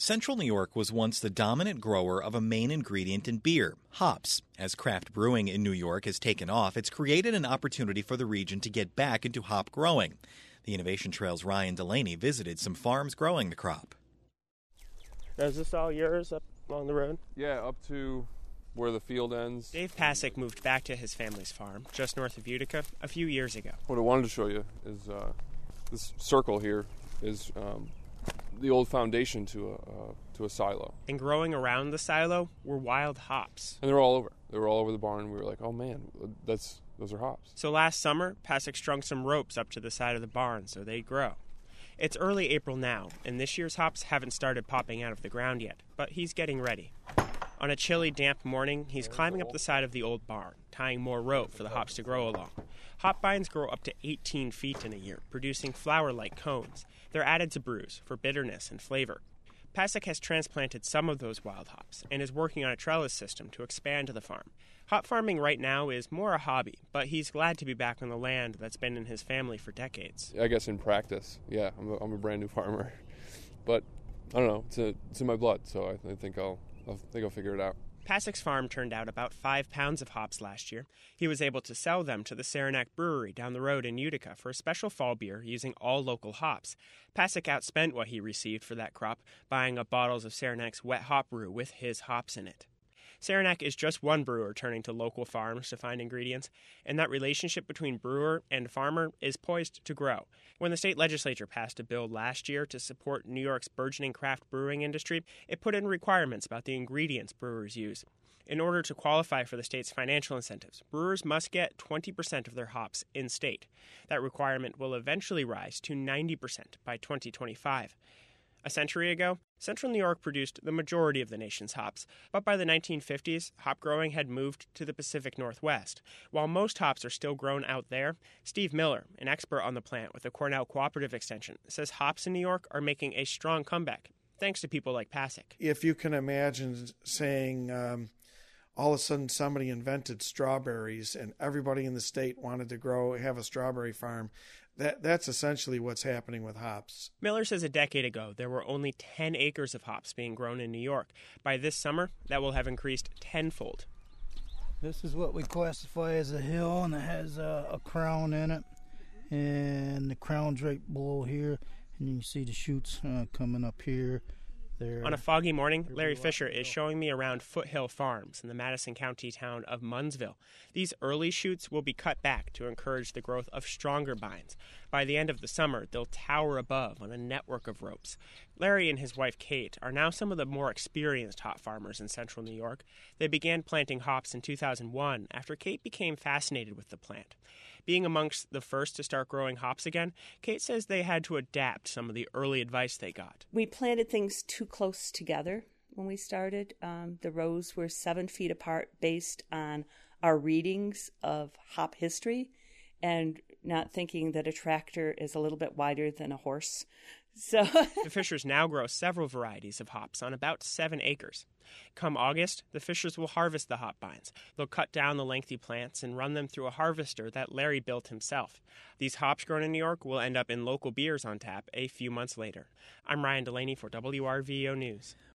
Central New York was once the dominant grower of a main ingredient in beer, hops. As craft brewing in New York has taken off, it's created an opportunity for the region to get back into hop growing. The Innovation Trail's Ryan Delaney visited some farms growing the crop. Is this all yours up along the road? Yeah, up to where the field ends. Dave Pasek moved back to his family's farm, just north of Utica, a few years ago. What I wanted to show you is this circle here is the old foundation to a silo. And growing around the silo were wild hops. And they're all over. They were all over the barn. We were like, oh man, those are hops. So last summer, Pasek strung some ropes up to the side of the barn so they'd grow. It's early April now, and this year's hops haven't started popping out of the ground yet, but he's getting ready. On a chilly, damp morning, he's climbing up the side of the old barn, tying more rope for the hops to grow along. Hop vines grow up to 18 feet in a year, producing flower-like cones. They're added to brews for bitterness and flavor. Pasek has transplanted some of those wild hops and is working on a trellis system to expand the farm. Hop farming right now is more a hobby, but he's glad to be back on the land that's been in his family for decades. I guess in practice, yeah, I'm a brand new farmer. But I don't know, it's in my blood, so I think I'll figure it out. Pasek's farm turned out about 5 pounds of hops last year. He was able to sell them to the Saranac Brewery down the road in Utica for a special fall beer using all local hops. Pasek outspent what he received for that crop, buying up bottles of Saranac's wet hop brew with his hops in it. Saranac is just one brewer turning to local farms to find ingredients, and that relationship between brewer and farmer is poised to grow. When the state legislature passed a bill last year to support New York's burgeoning craft brewing industry, it put in requirements about the ingredients brewers use. In order to qualify for the state's financial incentives, brewers must get 20% of their hops in-state. That requirement will eventually rise to 90% by 2025. A century ago, Central New York produced the majority of the nation's hops, but by the 1950s, hop growing had moved to the Pacific Northwest. While most hops are still grown out there, Steve Miller, an expert on the plant with the Cornell Cooperative Extension, says hops in New York are making a strong comeback, thanks to people like Pasek. If you can imagine saying all of a sudden somebody invented strawberries and everybody in the state wanted to have a strawberry farm, that's essentially what's happening with hops. Miller says a decade ago there were only 10 acres of hops being grown in New York. By this summer, that will have increased tenfold. This is what we classify as a hill, and it has a crown in it, and the crown draped below here, and you can see the shoots coming up here. There. On a foggy morning, Larry Fisher is showing me around Foothill Farms in the Madison County town of Munnsville. These early shoots will be cut back to encourage the growth of stronger vines. By the end of the summer, they'll tower above on a network of ropes. Larry and his wife Kate are now some of the more experienced hop farmers in central New York. They began planting hops in 2001 after Kate became fascinated with the plant. Being amongst the first to start growing hops again, Kate says they had to adapt some of the early advice they got. We planted things too close together when we started. The rows were 7 feet apart based on our readings of hop history and not thinking that a tractor is a little bit wider than a horse. So the Fishers now grow several varieties of hops on about 7 acres. Come August, the Fishers will harvest the hop vines. They'll cut down the lengthy plants and run them through a harvester that Larry built himself. These hops grown in New York will end up in local beers on tap a few months later. I'm Ryan Delaney for WRVO News.